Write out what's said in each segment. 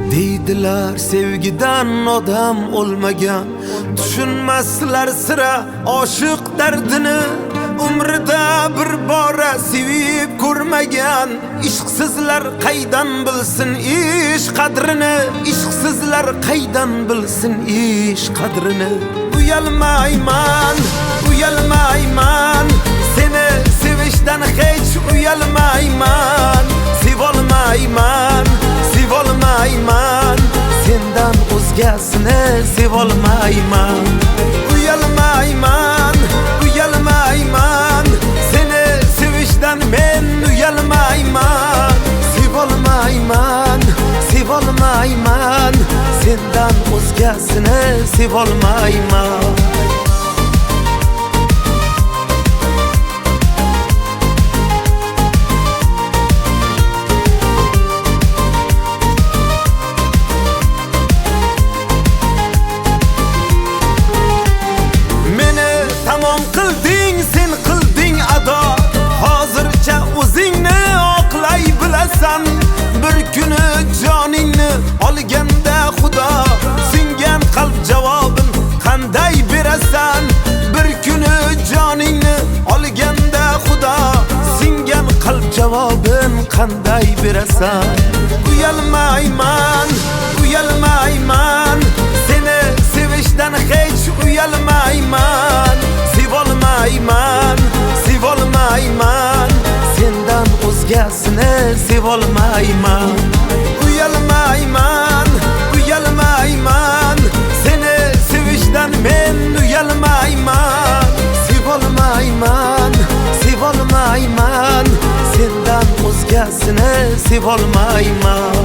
Deydilar sevgidan odam olmagan, tushunmaslar sira oshiq dardini. Umrida bir bora sevib ko'rmagan, ishqsizlar qaydan bilsin ish qadrini. Ishqsizlar qaydan bilsin ish qadrini. Uyalmayman, uyalmayman, seni sevishdan hech uyalmayman. Sevolmayman, sevolmayman, sendan o'zgasini sevolmayman. Uyalmayman, uyalmayman, seni sevishdan men uyalmayman. Sevolmayman, sevolmayman, sendan o'zgasini sevolmayman. Tamom qilding, sen qilding ado. Hozircha o'zingni oqlay bilasan. Bir kuni joningni olganda Xudo, singan qalb javobin qanday berasan? Bir kuni joningni olganda Xudo, singan qalb javobin qanday berasan? Uyalmayman, uyalmayman, seni sevishdan hech uyalmayman. Sevolmayman, sevolmayman, sendan o'zgasini sevolmayman. Uyalmayman, uyalmayman, seni sevishdan men uyalmayman. Sevolmayman, sevolmayman, sendan o'zgasini sevolmayman.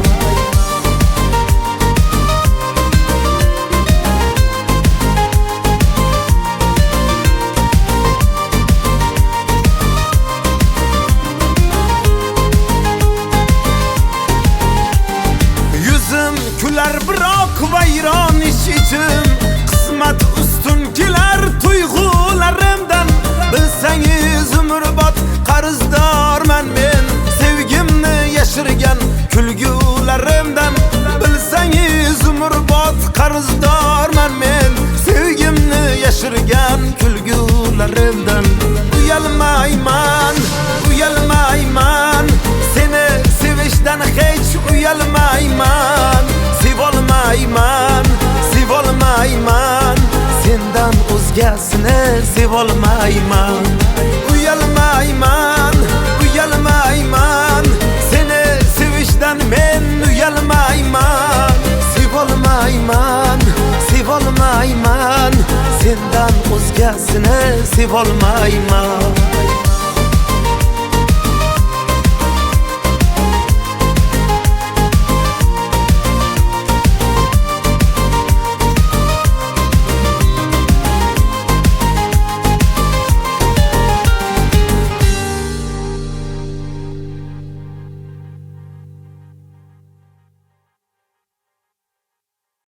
Kular biroq vayron ichim, qismat ustun kelar tuyg'ularimdan. Bilsangiz umrbod qarzdorman men, sevgimni yashirgan kulgularimdan. Bilsangiz umrbod qarzdorman men, sevgimni yashirgan kulgularimdan. Uyalmayman, uyalmayman, seni sevishdan hech uyalmayman. Sevolmayman, sevolmayman, sendan o'zgasini sevolmayman. Uyalmayman, uyalmayman, seni sevishdan men uyalmayman. Sevolmayman, sevolmayman, sendan o'zgasini sevolmayman.